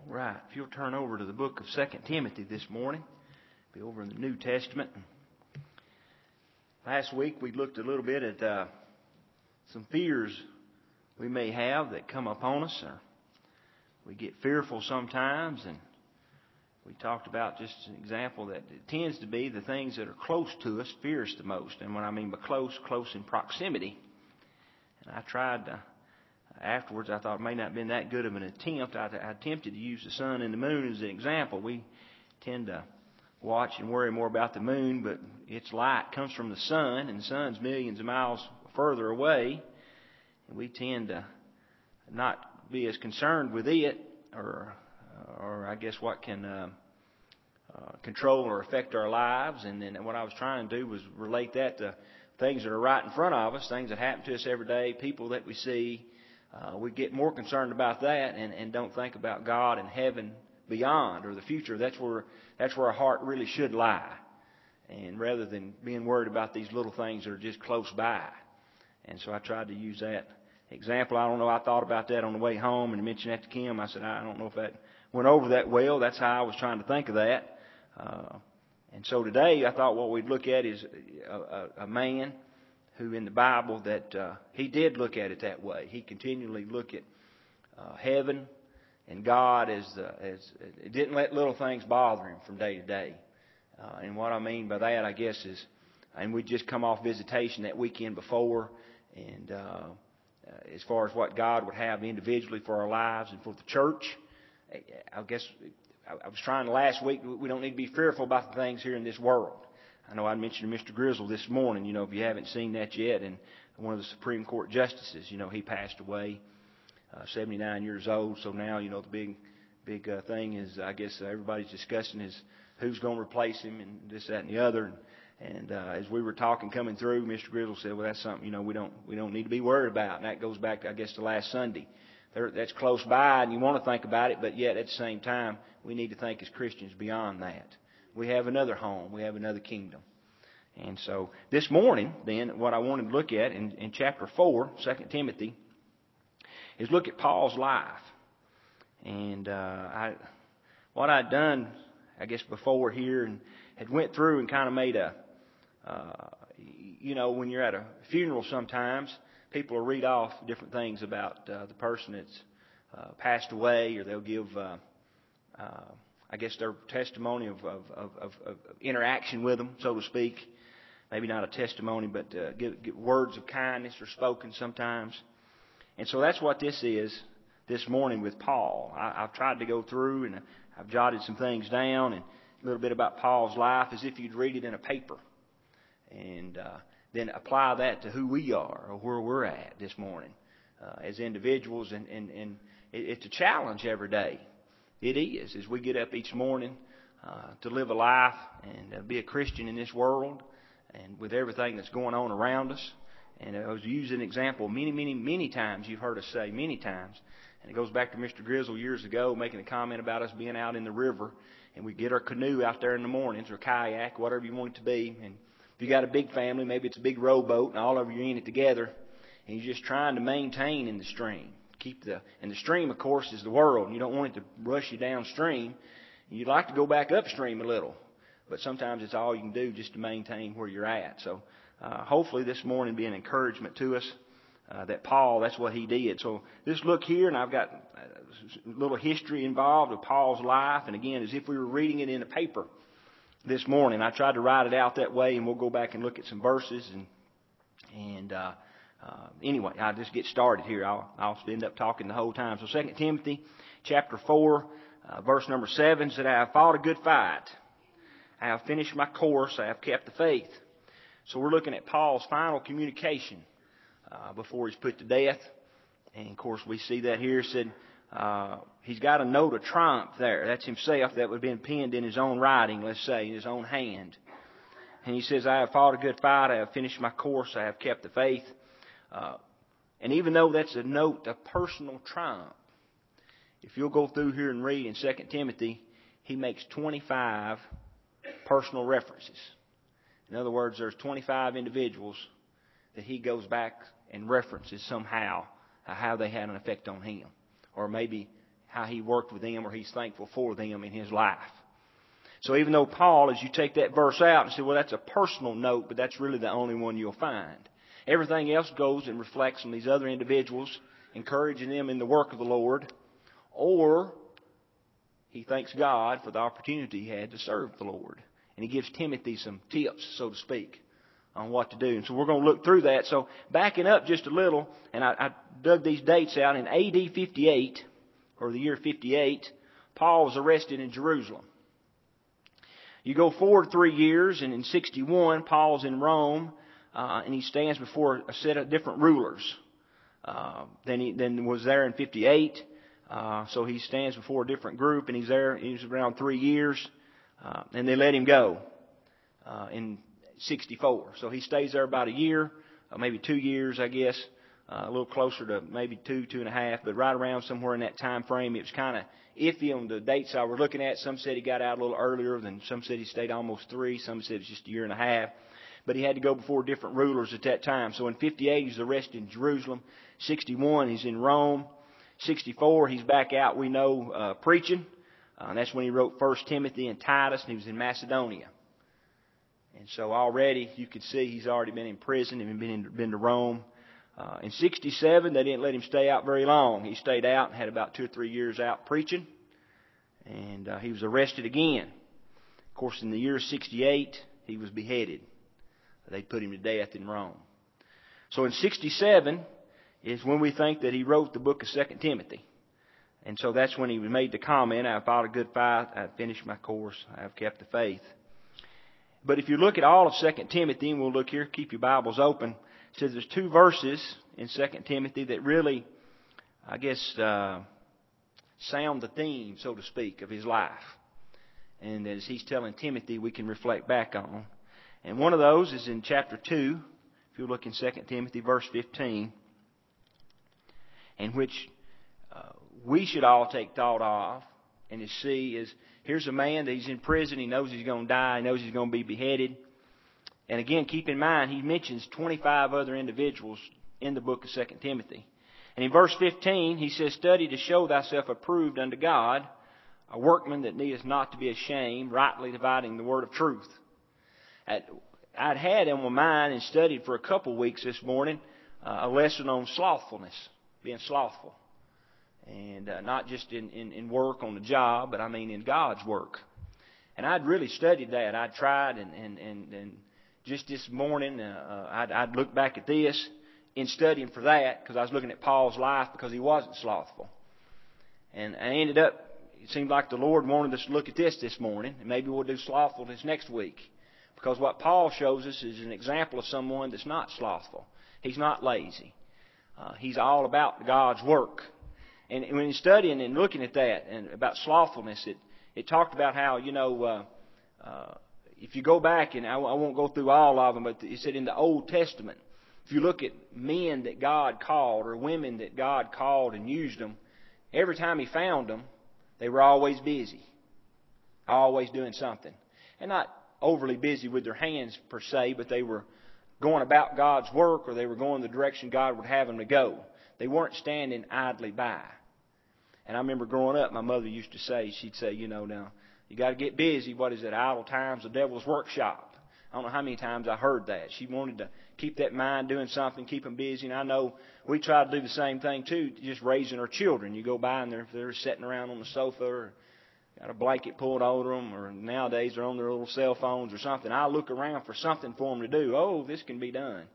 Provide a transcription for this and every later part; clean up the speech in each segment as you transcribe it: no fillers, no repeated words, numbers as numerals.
Right. If you'll turn over to the book of 2 Timothy this morning, be over in the New Testament. Last week we looked a little bit at some fears we may have that come upon us. We get fearful sometimes, and we talked about just an example that it tends to be the things that are close to us fear us the most. And what I mean by close in proximity. And I tried to... Afterwards, I thought it may not have been that good of an attempt. I attempted to use the sun and the moon as an example. We tend to watch and worry more about the moon, but its light comes from the sun, and the sun's millions of miles further away. And we tend to not be as concerned with it, or I guess what can control or affect our lives. And then what I was trying to do was relate that to things that are right in front of us, things that happen to us every day, people that we see. We get more concerned about that and don't think about God and heaven beyond or the future. That's where our heart really should lie. And rather than being worried about these little things that are just close by. And so I tried to use that example. I don't know, I thought about that on the way home and mentioned that to Kim. I said, I don't know if that went over that well. That's how I was trying to think of that. And so today I thought what we'd look at is a man who in the Bible that he did look at it that way. He continually looked at heaven and God as it didn't let little things bother him from day to day. And what I mean by that, I guess, is, and we just come off visitation that weekend before, and as far as what God would have individually for our lives and for the church, I guess I was trying last week, we don't need to be fearful about the things here in this world. I know I mentioned to Mr. Grizzle this morning, if you haven't seen that yet, and one of the Supreme Court justices, he passed away, 79 years old. So now, the big thing is, I guess everybody's discussing is who's going to replace him and this, that, and the other. And as we were talking coming through, Mr. Grizzle said, well, that's something, we don't need to be worried about. And that goes back to, I guess, to last Sunday. That's close by, and you want to think about it, but yet at the same time, we need to think as Christians beyond that. We have another home. We have another kingdom. And so this morning, then, what I wanted to look at in chapter 4, 2 Timothy, is look at Paul's life. And what I'd done, I guess, before here, and had went through and kind of made when you're at a funeral sometimes, people will read off different things about the person that's passed away, or they'll give... I guess their testimony of interaction with them, so to speak. Maybe not a testimony, but get words of kindness are spoken sometimes. And so that's what this is this morning with Paul. I've tried to go through and I've jotted some things down and a little bit about Paul's life as if you'd read it in a paper. And then apply that to who we are or where we're at this morning as individuals. And it's a challenge every day. It is, as we get up each morning to live a life and be a Christian in this world and with everything that's going on around us. And I was using an example many times. You've heard us say many times. And it goes back to Mr. Grizzle years ago making a comment about us being out in the river. And we get our canoe out there in the mornings or kayak, whatever you want it to be. And if you got a big family, maybe it's a big rowboat and all of you are in it together. And you're just trying to maintain in the stream. And the stream, of course, is the world. And you don't want it to rush you downstream. You'd like to go back upstream a little. But sometimes it's all you can do just to maintain where you're at. So hopefully this morning be an encouragement to us that Paul, that's what he did. So just look here, and I've got a little history involved of Paul's life. And again, as if we were reading it in a paper this morning. I tried to write it out that way, and we'll go back and look at some verses anyway, I'll just get started here. I'll end up talking the whole time. So 2 Timothy chapter 4, verse number 7 said, I have fought a good fight. I have finished my course. I have kept the faith. So we're looking at Paul's final communication before he's put to death. And of course we see that here. It said he's got a note of triumph there. That's himself. That would have been penned in his own writing, let's say, in his own hand. And he says, I have fought a good fight. I have finished my course. I have kept the faith. And even though that's a note of personal triumph, if you'll go through here and read in 2 Timothy, he makes 25 personal references. In other words, there's 25 individuals that he goes back and references somehow how they had an effect on him. Or maybe how he worked with them or he's thankful for them in his life. So even though Paul, as you take that verse out and say, well, that's a personal note, but that's really the only one you'll find. Everything else goes and reflects on these other individuals, encouraging them in the work of the Lord, or he thanks God for the opportunity he had to serve the Lord. And he gives Timothy some tips, so to speak, on what to do. And so we're going to look through that. So backing up just a little, and I dug these dates out. In AD 58, or the year 58, Paul was arrested in Jerusalem. You go forward 3 years, and in 61, Paul's in Rome, and he stands before a set of different rulers. Then was there in 58. So he stands before a different group, and he's there. He's around 3 years, and they let him go in 64. So he stays there about a year, maybe 2 years, I guess, a little closer to maybe 2.5, but right around somewhere in that time frame. It was kind of iffy on the dates I was looking at. Some said he got out a little earlier, than some said he stayed almost 3. Some said it was just a year and a half. But he had to go before different rulers at that time. So in 58, he's arrested in Jerusalem. 61, he's in Rome. 64, he's back out, we know, preaching. And that's when he wrote 1 Timothy and Titus, and he was in Macedonia. And so already you could see he's already been in prison and been to Rome. In 67, they didn't let him stay out very long. He stayed out and had about 2 or 3 years out preaching. And he was arrested again. Of course, in the year 68, he was beheaded. They put him to death in Rome. So in 67 is when we think that he wrote the book of 2 Timothy. And so that's when he made the comment, I've fought a good fight, I've finished my course, I've kept the faith. But if you look at all of 2 Timothy, and we'll look here, keep your Bibles open, it says there's 2 verses in 2 Timothy that really, I guess, sound the theme, so to speak, of his life. And as he's telling Timothy, we can reflect back on. And one of those is in chapter 2, if you look in 2 Timothy, verse 15, in which we should all take thought of and to see is, here's a man that he's in prison, he knows he's going to die, he knows he's going to be beheaded. And again, keep in mind, he mentions 25 other individuals in the book of 2 Timothy. And in verse 15, he says, study to show thyself approved unto God, a workman that needeth not to be ashamed, rightly dividing the word of truth. I'd had on my mind and studied for a couple weeks this morning a lesson on slothfulness, being slothful. And not just in work on the job, but I mean in God's work. And I'd really studied that. I'd tried, and just this morning I'd look back at this in studying for that, because I was looking at Paul's life because he wasn't slothful. And I ended up, it seemed like the Lord wanted us to look at this morning, and maybe we'll do slothfulness next week. Because what Paul shows us is an example of someone that's not slothful. He's not lazy. He's all about God's work. And when you're studying and looking at that and about slothfulness, it talked about how, if you go back, and I won't go through all of them, but it said in the Old Testament, if you look at men that God called or women that God called and used them, every time He found them, they were always busy, always doing something. And not overly busy with their hands per se, but they were going about God's work, or they were going the direction God would have them to go. They weren't standing idly by. And I remember growing up, my mother used to say, she'd say, now, you got to get busy. What is it? Idle time's the devil's workshop. I don't know how many times I heard that. She wanted to keep that mind doing something, keep them busy. And I know we try to do the same thing too, just raising our children. You go by and they're sitting around on the sofa or got a blanket pulled over them, or nowadays they're on their little cell phones or something. I look around for something for them to do. Oh, this can be done.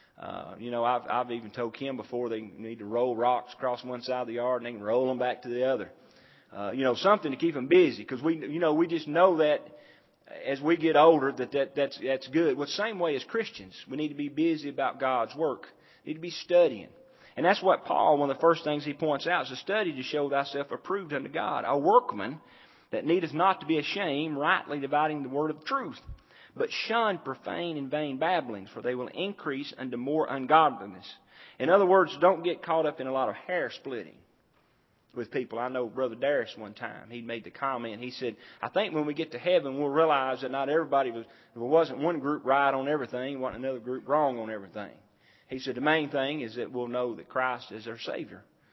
I've even told Kim before they need to roll rocks across one side of the yard and they can roll them back to the other. Something to keep them busy, because we just know that as we get older that's good. Well, the same way as Christians, we need to be busy about God's work. We need to be studying. And that's what Paul, one of the first things he points out, is to study to show thyself approved unto God, a workman that needeth not to be ashamed, rightly dividing the word of truth. But shun profane and vain babblings, for they will increase unto more ungodliness. In other words, don't get caught up in a lot of hair splitting with people. I know Brother Darius one time, he made the comment, he said, I think when we get to heaven, we'll realize that not everybody there wasn't one group right on everything, wasn't another group wrong on everything. He said the main thing is that we'll know that Christ is our Savior.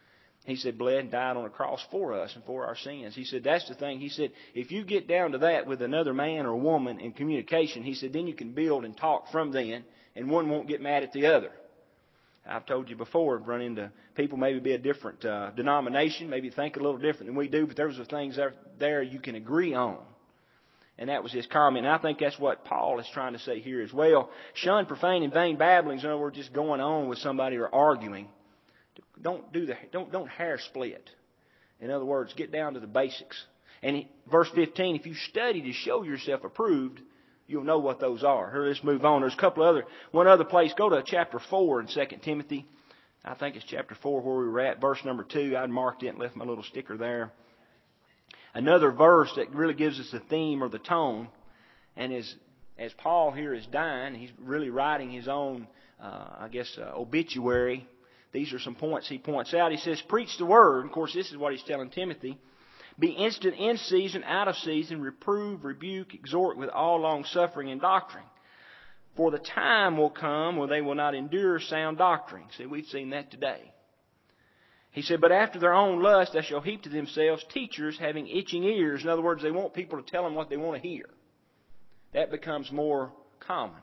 He said, bled and died on a cross for us and for our sins. He said, that's the thing. He said, if you get down to that with another man or woman in communication, he said, then you can build and talk from then, and one won't get mad at the other. I've told you before, I've run into people maybe be a different denomination, maybe think a little different than we do, but there's things there you can agree on. And that was his comment. And I think that's what Paul is trying to say here as well. Shun profane and vain babblings. In other words, just going on with somebody or arguing. Don't hair split. In other words, get down to the basics. And verse 15, if you study to show yourself approved, you'll know what those are. Here, let's move on. There's one other place. Go to chapter 4 in 2 Timothy. I think it's chapter 4 where we were at. Verse number 2. I'd marked it and left my little sticker there. Another verse that really gives us the theme or the tone. And as Paul here is dying, he's really writing his own, obituary. These are some points he points out. He says, preach the word. Of course, this is what he's telling Timothy. Be instant in season, out of season, reprove, rebuke, exhort with all long-suffering and doctrine. For the time will come when they will not endure sound doctrine. See, we've seen that today. He said, but after their own lust they shall heap to themselves teachers having itching ears. In other words, they want people to tell them what they want to hear. That becomes more common.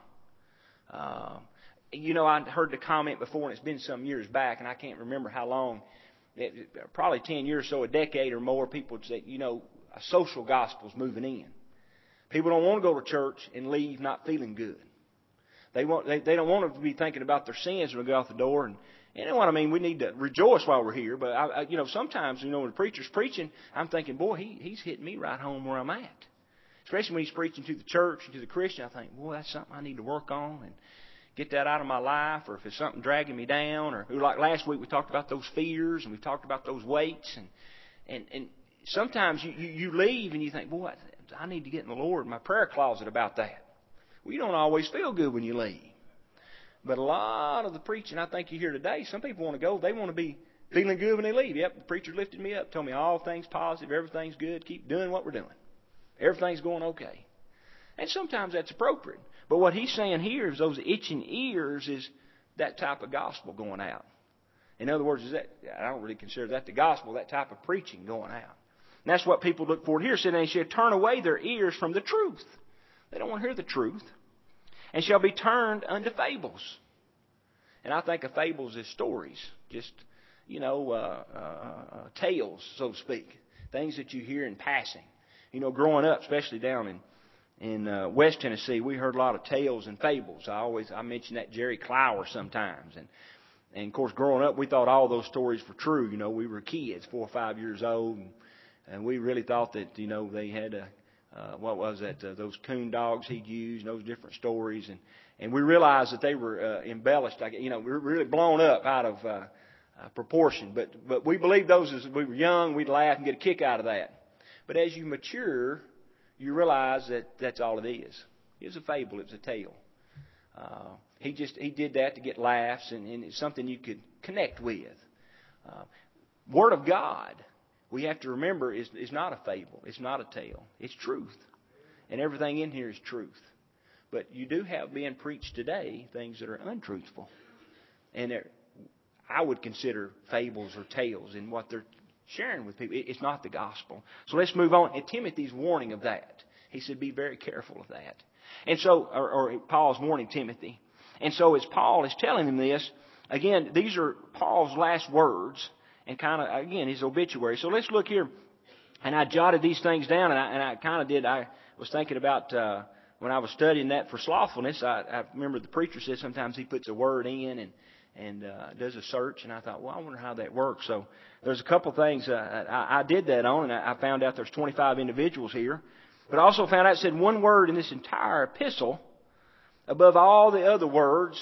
I heard the comment before, and it's been some years back, and I can't remember how long. Probably 10 years or so, a decade or more, people would say, a social gospel's moving in. People don't want to go to church and leave not feeling good. They don't want to be thinking about their sins when they go out the door. And you know what I mean? We need to rejoice while we're here. But sometimes, when the preacher's preaching, I'm thinking, boy, he's hitting me right home where I'm at. Especially when he's preaching to the church and to the Christian, I think, boy, that's something I need to work on and get that out of my life. Or if it's something dragging me down, or like last week we talked about those fears and we talked about those weights. And sometimes you leave and you think, boy, I need to get in the Lord, my prayer closet about that. Well, you don't always feel good when you leave. But a lot of the preaching I think you hear today, some people want to go, they want to be feeling good when they leave. Yep, the preacher lifted me up, told me all things positive, everything's good, keep doing what we're doing. Everything's going okay. And sometimes that's appropriate. But what he's saying here is those itching ears is that type of gospel going out. In other words, I don't really consider that the gospel, that type of preaching going out. And that's what people look for here. Saying they shall turn away their ears from the truth. They don't want to hear the truth. And shall be turned unto fables. And I think of fables as stories. Just, tales, so to speak. Things that you hear in passing. Growing up, especially down in West Tennessee, we heard a lot of tales and fables. I mention that Jerry Clower sometimes. And of course, growing up, we thought all those stories were true. We were kids, 4 or 5 years old. And we really thought that, they had those coon dogs he'd used, those different stories. And we realized that they were embellished. We were really blown up out of proportion. But we believed those as we were young. We'd laugh and get a kick out of that. But as you mature, you realize that that's all it is. It was a fable. It was a tale. He did that to get laughs, and it's something you could connect with. Word of God, we have to remember, is not a fable. It's not a tale. It's truth. And everything in here is truth. But you do have being preached today things that are untruthful. And I would consider fables or tales in what they're sharing with people. It's not the gospel. So let's move on. And Timothy's warning of that. He said, be very careful of that. And so, or Paul's warning Timothy. And so as Paul is telling him this, again, these are Paul's last words and kind of, again, his obituary. So let's look here. And I jotted these things down, and I kind of did. I was thinking about when I was studying that for slothfulness. I remember the preacher said sometimes he puts a word in and does a search, and I thought, well, I wonder how that works. So there's a couple things I did that on, and I found out there's 25 individuals here. But I also found out it said one word in this entire epistle above all the other words,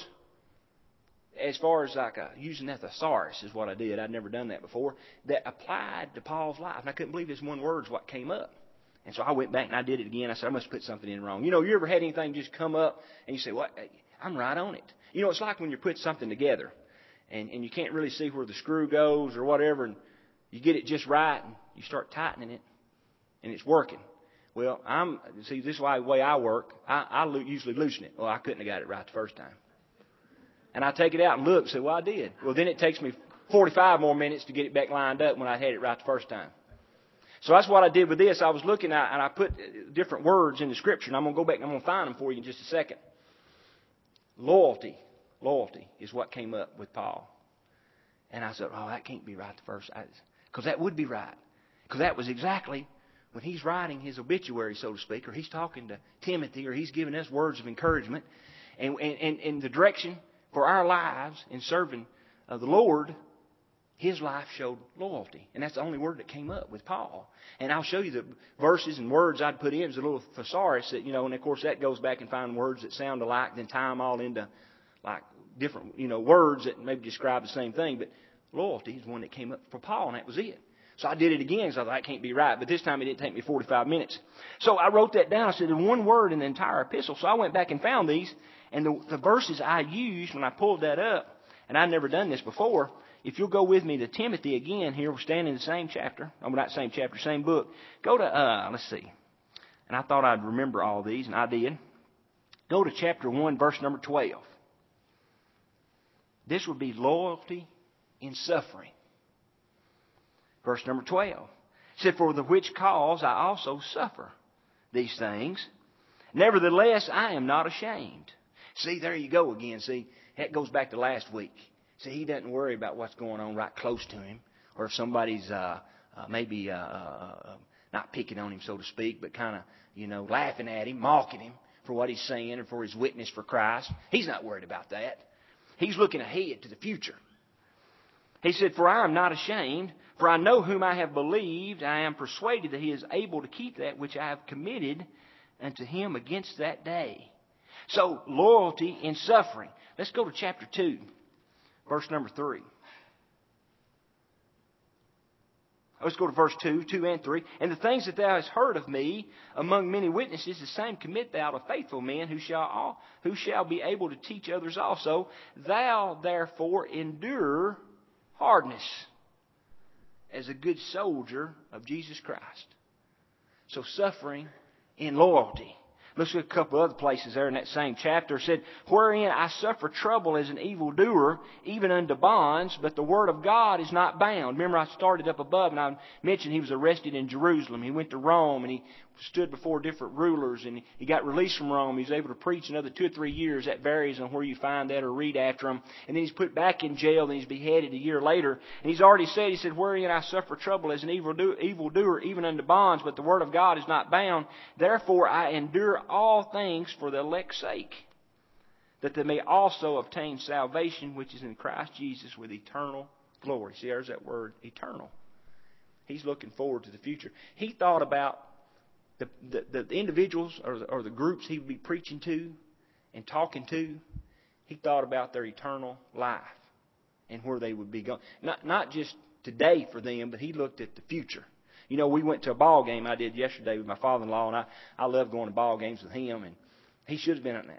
as far as like using that thesaurus is what I did. I'd never done that before. That applied to Paul's life. And I couldn't believe this one word's what came up. And so I went back and I did it again. I said, I must put something in wrong. You ever had anything just come up and you say, what? I'm right on it. It's like when you put something together and you can't really see where the screw goes or whatever, and you get it just right and you start tightening it and it's working. Well, this is the way I work. I usually loosen it. Well, I couldn't have got it right the first time. And I take it out and look and say, well, I did. Well, then it takes me 45 more minutes to get it back lined up when I had it right the first time. So that's what I did with this. I was looking at, and I put different words in the Scripture, and I'm going to go back and I'm going to find them for you in just a second. Loyalty. Loyalty is what came up with Paul. And I said, oh, that can't be right the first time. Because that would be right. Because that was exactly when he's writing his obituary, so to speak, or he's talking to Timothy, or he's giving us words of encouragement. And the direction for our lives in serving the Lord, his life showed loyalty. And that's the only word that came up with Paul. And I'll show you the verses and words I'd put in as a little thesaurus that, and of course that goes back and find words that sound alike, then tie them all into like different, words that maybe describe the same thing. But loyalty is one that came up for Paul, and that was it. So I did it again, so I thought, that can't be right. But this time it didn't take me 45 minutes. So I wrote that down. I said, there's one word in the entire epistle. So I went back and found these. And the verses I used when I pulled that up, and I'd never done this before, if you'll go with me to Timothy again here, we're standing in the same chapter. Oh, not same chapter, same book. Go to, let's see. And I thought I'd remember all these, and I did. Go to chapter 1, verse number 12. This would be loyalty in suffering. Verse number 12. It said, for the which cause I also suffer these things. Nevertheless, I am not ashamed. See, there you go again. See, that goes back to last week. See, he doesn't worry about what's going on right close to him. Or if somebody's maybe not picking on him, so to speak, but kind of, laughing at him, mocking him for what he's saying and for his witness for Christ. He's not worried about that. He's looking ahead to the future. He said, for I am not ashamed, for I know whom I have believed. I am persuaded that he is able to keep that which I have committed unto him against that day. So, loyalty in suffering. Let's go to chapter 2, verse number 3. Let's go to verse 2 and 3. And the things that thou hast heard of me among many witnesses, the same commit thou to faithful men who shall be able to teach others also. Thou therefore endure hardness as a good soldier of Jesus Christ. So suffering in loyalty. Let's look at a couple other places there in that same chapter. It said, wherein I suffer trouble as an evildoer, even unto bonds, but the word of God is not bound. Remember, I started up above and I mentioned he was arrested in Jerusalem. He went to Rome and he stood before different rulers and he got released from Rome. He was able to preach another 2 or 3 years. That varies on where you find that or read after him. And then he's put back in jail and he's beheaded a year later. And he's already said, he said, wherein I suffer trouble as an evildoer, even unto bonds, but the word of God is not bound. Therefore I endure all things for the elect's sake, that they may also obtain salvation which is in Christ Jesus with eternal glory. See, there's that word, eternal. He's looking forward to the future. He thought about the individuals or the groups he would be preaching to and talking to. He thought about their eternal life and where they would be going. Not just today for them, but he looked at the future. We went to a ball game I did yesterday with my father-in-law, and I love going to ball games with him. And he should have been,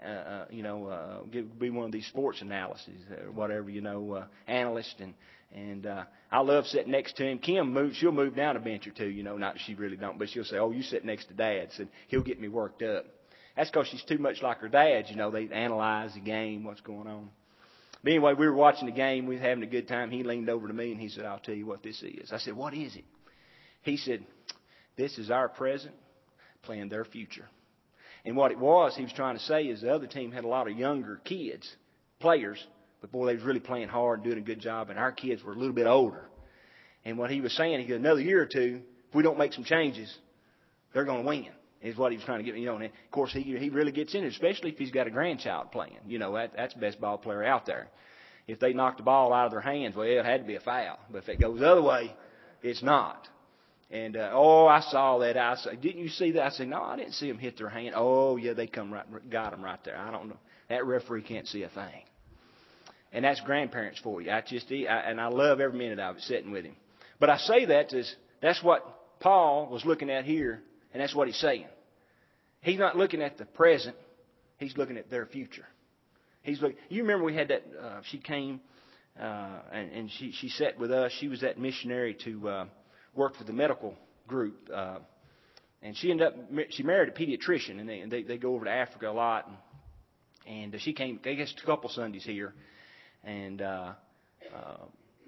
be one of these sports analyses or whatever, analyst. And I love sitting next to him. She'll move down a bench or two, not she really don't, but she'll say, oh, you sit next to Dad. So he'll get me worked up. That's because she's too much like her dad. They analyze the game, what's going on. But anyway, we were watching the game. We were having a good time. He leaned over to me and he said, I'll tell you what this is. I said, what is it? He said, this is our present playing their future. And what it was, he was trying to say is the other team had a lot of younger kids, players, but boy, they was really playing hard and doing a good job, and our kids were a little bit older. And what he was saying, he said, another year or two, if we don't make some changes, they're going to win, is what he was trying to get. And of course, he really gets in it, especially if he's got a grandchild playing. That's the best ball player out there. If they knock the ball out of their hands, well, it had to be a foul. But if it goes the other way, it's not. And, I saw that. I said, didn't you see that? I said, no, I didn't see them hit their hand. Oh, yeah, they got them right there. I don't know. That referee can't see a thing. And that's grandparents for you. And I love every minute of it sitting with him. But I say that's what Paul was looking at here, and that's what he's saying. He's not looking at the present. He's looking at their future. You remember we had that, she came, and she sat with us. She was that missionary to, worked for the medical group, and she married a pediatrician, and they go over to Africa a lot, and she came, I guess, a couple Sundays here, and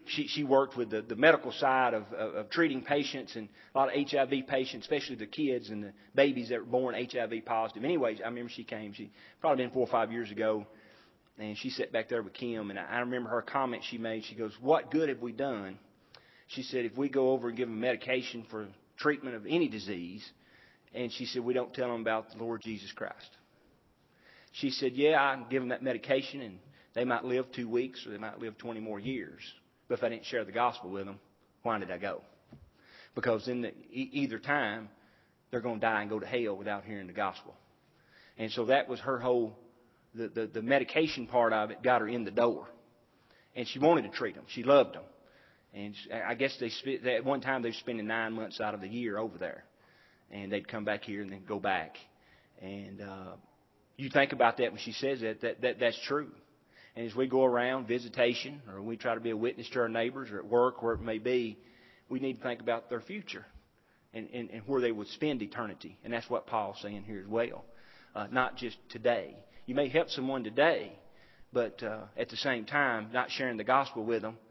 she worked with the medical side of treating patients, and a lot of HIV patients, especially the kids and the babies that were born HIV positive. Anyways, I remember she came. She probably been 4 or 5 years ago, and she sat back there with Kim, and I remember her comment she made. She goes, "What good have we done?" She said, "If we go over and give them medication for treatment of any disease," and she said, "we don't tell them about the Lord Jesus Christ." She said, "Yeah, I can give them that medication, and they might live 2 weeks or they might live 20 more years. But if I didn't share the gospel with them, why did I go? Because in either time, they're going to die and go to hell without hearing the gospel." And so that was her whole, the medication part of it got her in the door. And she wanted to treat them. She loved them. And I guess at one time they were spending 9 months out of the year over there. And they'd come back here and then go back. And you think about that when she says that's true. And as we go around visitation, or we try to be a witness to our neighbors, or at work, where it may be, we need to think about their future and where they would spend eternity. And that's what Paul's saying here as well. Not just today. You may help someone today, but at the same time, not sharing the gospel with them.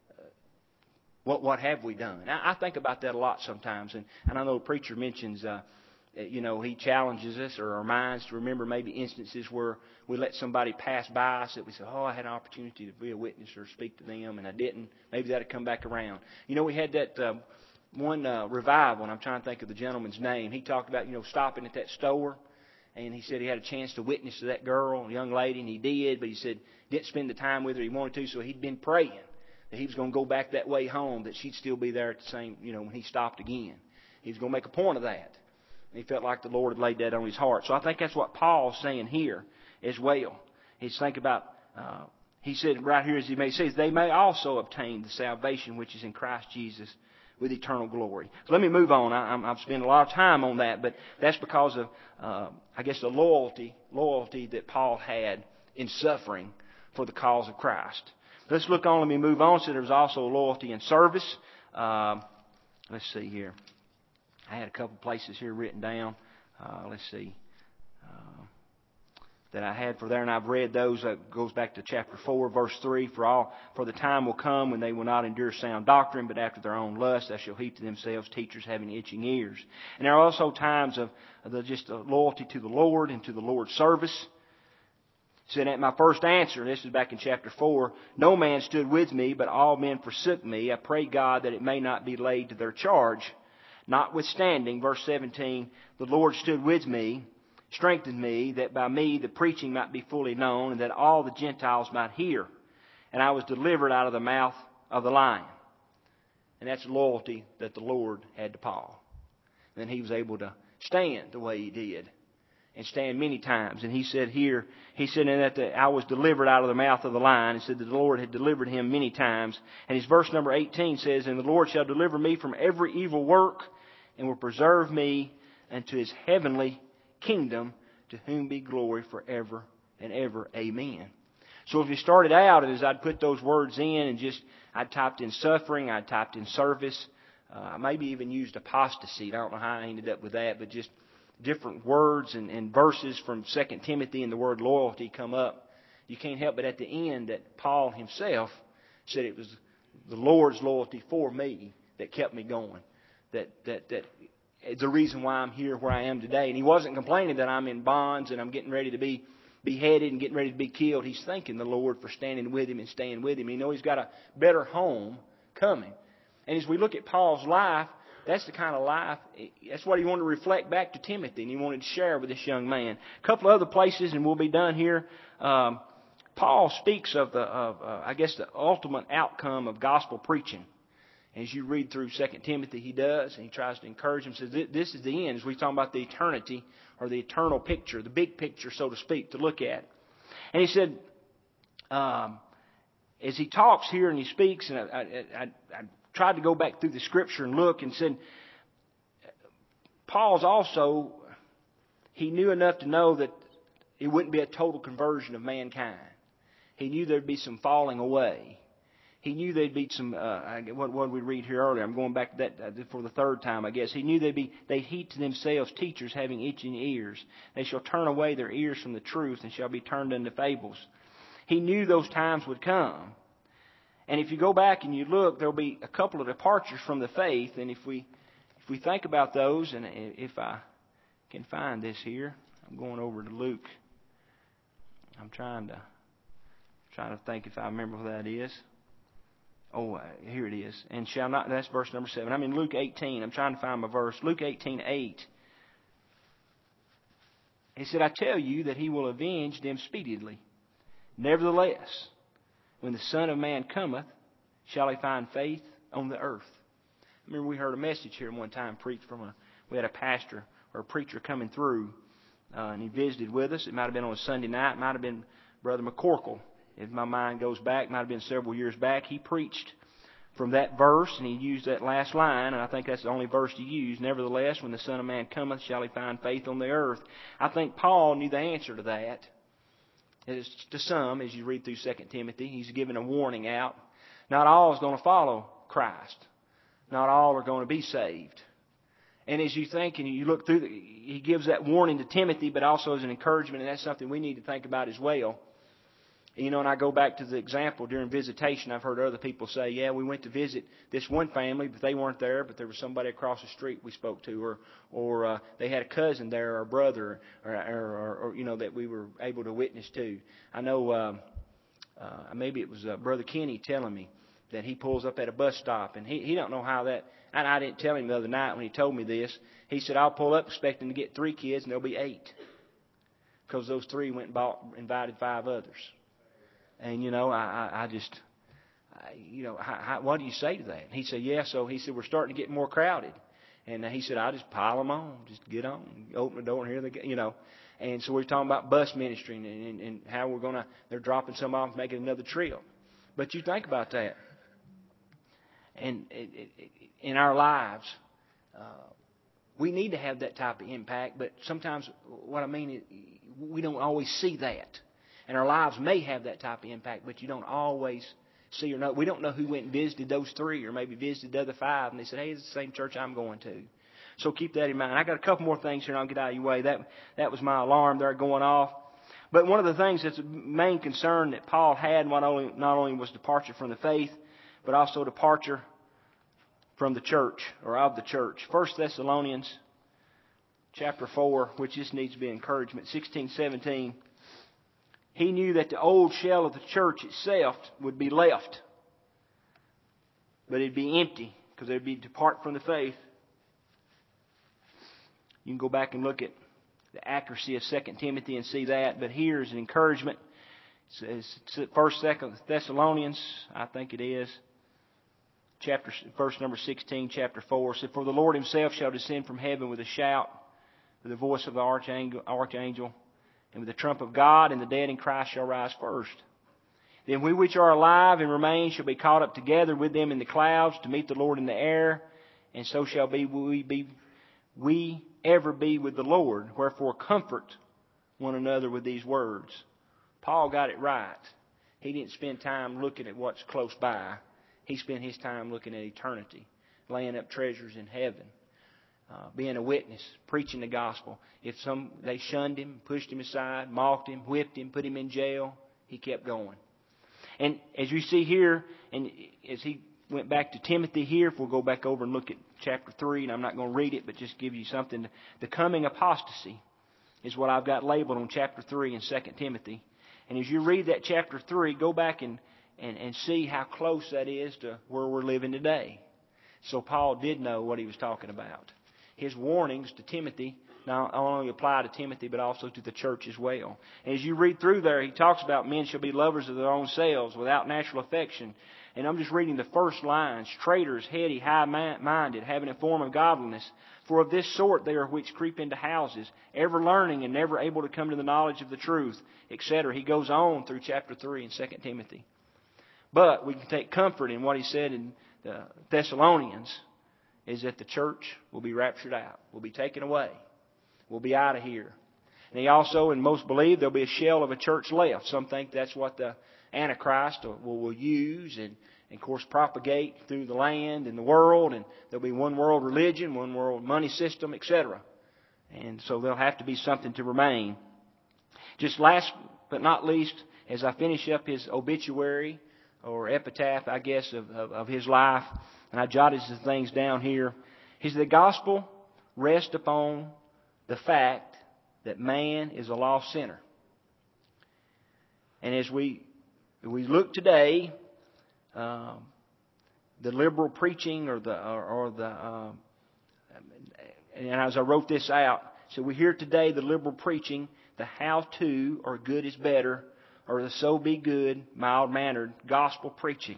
What have we done? I think about that a lot sometimes. And I know the preacher mentions, he challenges us or our minds to remember maybe instances where we let somebody pass by us that we say, "Oh, I had an opportunity to be a witness or speak to them, and I didn't." Maybe that'll come back around. We had that one revival, and I'm trying to think of the gentleman's name. He talked about, stopping at that store, and he said he had a chance to witness to that girl, a young lady, and he did, but he said didn't spend the time with her he wanted to, so he'd been praying that he was going to go back that way home, that she'd still be there at the same, when he stopped again. He was going to make a point of that. He felt like the Lord had laid that on his heart. So I think that's what Paul's saying here as well. He's thinking about, he said right here, as he may say, they may also obtain the salvation which is in Christ Jesus with eternal glory. So let me move on. I've spent a lot of time on that, but that's because of, the loyalty that Paul had in suffering for the cause of Christ. Let's look on. Let me move on. So there's also loyalty in service. Let's see here. I had a couple places here written down. Let's see. That I had for there, and I've read those. It goes back to chapter 4, verse 3. For the time will come when they will not endure sound doctrine, but after their own lust they shall heap to themselves teachers having itching ears. And there are also times of just loyalty to the Lord and to the Lord's service. Said at my first answer, this is back in chapter 4, no man stood with me, but all men forsook me. I pray God that it may not be laid to their charge. Notwithstanding, verse 17, the Lord stood with me, strengthened me, that by me the preaching might be fully known, and that all the Gentiles might hear. And I was delivered out of the mouth of the lion. And that's loyalty that the Lord had to Paul. And then he was able to stand the way he did. And stand many times. And he said here, I was delivered out of the mouth of the lion. He said that the Lord had delivered him many times. And his verse number 18 says, and the Lord shall deliver me from every evil work, and will preserve me unto his heavenly kingdom, to whom be glory forever and ever. Amen. So if you started out, as I'd put those words in, and I'd typed in suffering, I'd typed in service, I maybe even used apostasy. I don't know how I ended up with that, but just different words and verses from 2 Timothy and the word loyalty come up. You can't help but at the end that Paul himself said it was the Lord's loyalty for me that kept me going. That is the reason why I'm here where I am today. And he wasn't complaining that I'm in bonds and I'm getting ready to be beheaded and getting ready to be killed. He's thanking the Lord for standing with him and staying with him. He's got a better home coming. And as we look at Paul's life, that's the kind of life, that's what he wanted to reflect back to Timothy, and he wanted to share with this young man. A couple of other places, and we'll be done here. Paul speaks of the ultimate outcome of gospel preaching. As you read through 2 Timothy, he does, and he tries to encourage him. Says this is the end. As we talk about the eternity, or the eternal picture, the big picture, so to speak, to look at. And he said, as he talks here and he speaks, and I tried to go back through the Scripture and look and said, Paul's also, he knew enough to know that it wouldn't be a total conversion of mankind. He knew there'd be some falling away. He knew there'd be some, what we read here earlier, I'm going back to that for the third time, I guess. He knew they'd heap to themselves teachers having itching ears. They shall turn away their ears from the truth and shall be turned unto fables. He knew those times would come. And if you go back and you look, there'll be a couple of departures from the faith. And if we think about those, and if I can find this here, I'm going over to Luke. I'm trying to think if I remember what that is. Oh, here it is. And shall not, that's verse number 7. I'm in Luke 18. I'm trying to find my verse. Luke 18:8. He said, I tell you that he will avenge them speedily. Nevertheless, when the Son of Man cometh, shall he find faith on the earth? I remember we heard a message here one time preached we had a pastor or a preacher coming through, and he visited with us. It might have been on a Sunday night. It might have been Brother McCorkle. If my mind goes back, it might have been several years back. He preached from that verse, and he used that last line, and I think that's the only verse to use. Nevertheless, when the Son of Man cometh, shall he find faith on the earth? I think Paul knew the answer to that. It's to some, as you read through 2 Timothy, he's given a warning out. Not all is going to follow Christ. Not all are going to be saved. And as you think and you look through, he gives that warning to Timothy, but also as an encouragement, and that's something we need to think about as well. You know, and I go back to the example during visitation. I've heard other people say, yeah, we went to visit this one family, but they weren't there, but there was somebody across the street we spoke to, or they had a cousin there, or a brother, or you know, that we were able to witness to. I know maybe it was Brother Kenny telling me that he pulls up at a bus stop, and he don't know how that, and I didn't tell him the other night when he told me this. He said, I'll pull up expecting to get 3 kids, and there'll be 8. Because those 3 went and invited 5 others. And, you know, what do you say to that? And he said, yeah. So he said, we're starting to get more crowded. And he said, I just pile them on. Just get on. Open the door and here they go, you know. And so we're talking about bus ministry and how they're dropping some off and making another trip. But you think about that. And in our lives, we need to have that type of impact. But sometimes what I mean is we don't always see that. And our lives may have that type of impact, but you don't always see or know. We don't know who went and visited those 3 or maybe visited the other 5, and they said, hey, it's the same church I'm going to. So keep that in mind. I got a couple more things here, and I'll get out of your way. That was my alarm there going off. But one of the things that's a main concern that Paul had not only was departure from the faith, but also departure from the church or of the church. 1 Thessalonians chapter 4, which just needs to be encouragement, 16, 17. He knew that the old shell of the church itself would be left. But it'd be empty because they'd be depart from the faith. You can go back and look at the accuracy of 2 Timothy and see that. But here's an encouragement. It says 1 Thessalonians, I think it is, verse number 16, chapter 4. It said, for the Lord himself shall descend from heaven with a shout, with the voice of the archangel, and with the trump of God, and the dead in Christ shall rise first. Then we which are alive and remain shall be caught up together with them in the clouds to meet the Lord in the air, and so shall we ever be with the Lord. Wherefore comfort one another with these words. Paul got it right. He didn't spend time looking at what's close by. He spent his time looking at eternity, laying up treasures in heaven. Being a witness, preaching the gospel. If they shunned him, pushed him aside, mocked him, whipped him, put him in jail, he kept going. And as you see here, and as he went back to Timothy here, if we'll go back over and look at chapter 3, and I'm not going to read it, but just give you something. The coming apostasy is what I've got labeled on chapter 3 in 2 Timothy. And as you read that chapter 3, go back and see how close that is to where we're living today. So Paul did know what he was talking about. His warnings to Timothy not only apply to Timothy, but also to the church as well. And as you read through there, he talks about men shall be lovers of their own selves, without natural affection. And I'm just reading the first lines. Traitors, heady, high-minded, having a form of godliness. For of this sort they are which creep into houses, ever learning and never able to come to the knowledge of the truth, etc. He goes on through chapter 3 in 2 Timothy. But we can take comfort in what he said in the Thessalonians, is that the church will be raptured out, will be taken away, will be out of here. And he also, and most believe, there'll be a shell of a church left. Some think that's what the Antichrist will use and of course propagate through the land and the world, and there'll be one world religion, one world money system, etc. And so there'll have to be something to remain. Just last but not least, as I finish up his obituary, or epitaph, I guess, of his life, and I jotted some things down here. He said, the gospel rests upon the fact that man is a lost sinner. And as we look today, the liberal preaching and as I wrote this out, so we hear today the liberal preaching, the how-to or good is better, or the so be good, mild-mannered gospel preaching.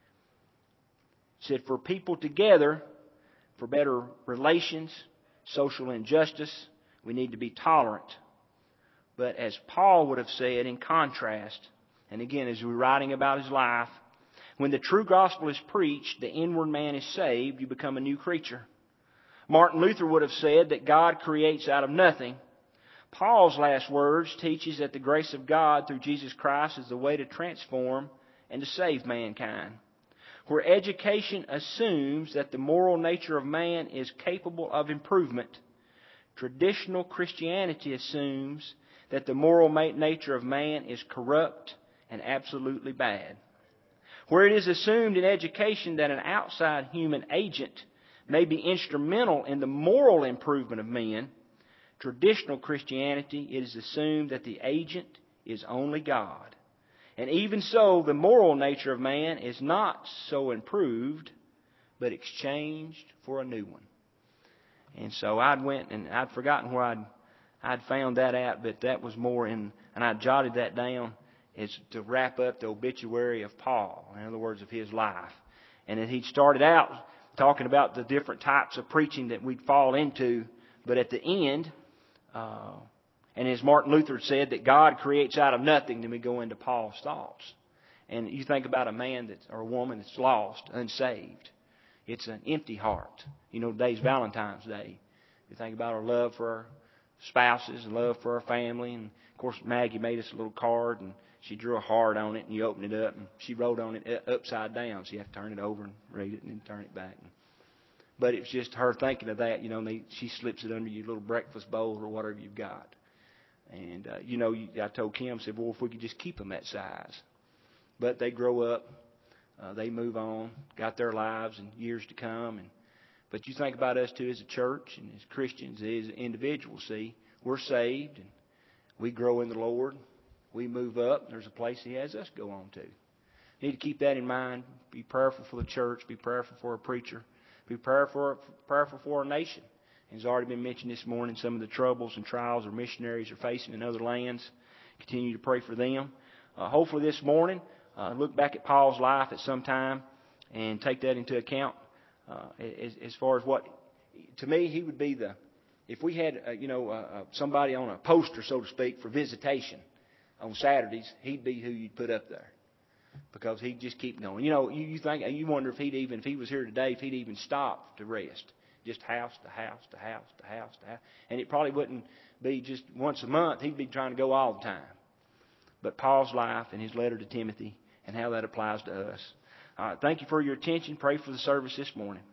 It said for people together, for better relations, social injustice, we need to be tolerant. But as Paul would have said in contrast, and again as we're writing about his life, when the true gospel is preached, the inward man is saved, you become a new creature. Martin Luther would have said that God creates out of nothing. Paul's last words teaches that the grace of God through Jesus Christ is the way to transform and to save mankind. Where education assumes that the moral nature of man is capable of improvement, traditional Christianity assumes that the moral nature of man is corrupt and absolutely bad. Where it is assumed in education that an outside human agent may be instrumental in the moral improvement of men, traditional Christianity, it is assumed that the agent is only God. And even so, the moral nature of man is not so improved, but exchanged for a new one. And so I went, and I'd forgotten where I'd found that out, but that was more in, and I jotted that down, is to wrap up the obituary of Paul, in other words, of his life. And that he'd started out talking about the different types of preaching that we'd fall into, but at the end, and as Martin Luther said, that God creates out of nothing, then we go into Paul's thoughts. And you think about a man or a woman that's lost, unsaved. It's an empty heart. You know, today's Valentine's Day. You think about our love for our spouses and love for our family. And, of course, Maggie made us a little card, and she drew a heart on it, and you open it up, and she wrote on it upside down. So you have to turn it over and read it and then turn it back. But it's just her thinking of that, you know, and she slips it under your little breakfast bowl or whatever you've got. And, I told Kim, I said, well, if we could just keep them that size. But they grow up, they move on, got their lives and years to come. But you think about us, too, as a church and as Christians, as individuals, see, we're saved and we grow in the Lord. We move up. There's a place He has us go on to. Need to keep that in mind. Be prayerful for the church. Be prayerful for a preacher. Be prayerful for our nation. As already been mentioned this morning, some of the troubles and trials our missionaries are facing in other lands. Continue to pray for them. Hopefully this morning, look back at Paul's life at some time and take that into account. As far as what, to me, he would be if we had, somebody on a poster, so to speak, for visitation on Saturdays, he'd be who you'd put up there. Because he'd just keep going. You wonder if he was here today, if he'd even stop to rest. Just house to house to house to house to house. And it probably wouldn't be just once a month. He'd be trying to go all the time. But Paul's life and his letter to Timothy and how that applies to us. All right, thank you for your attention. Pray for the service this morning.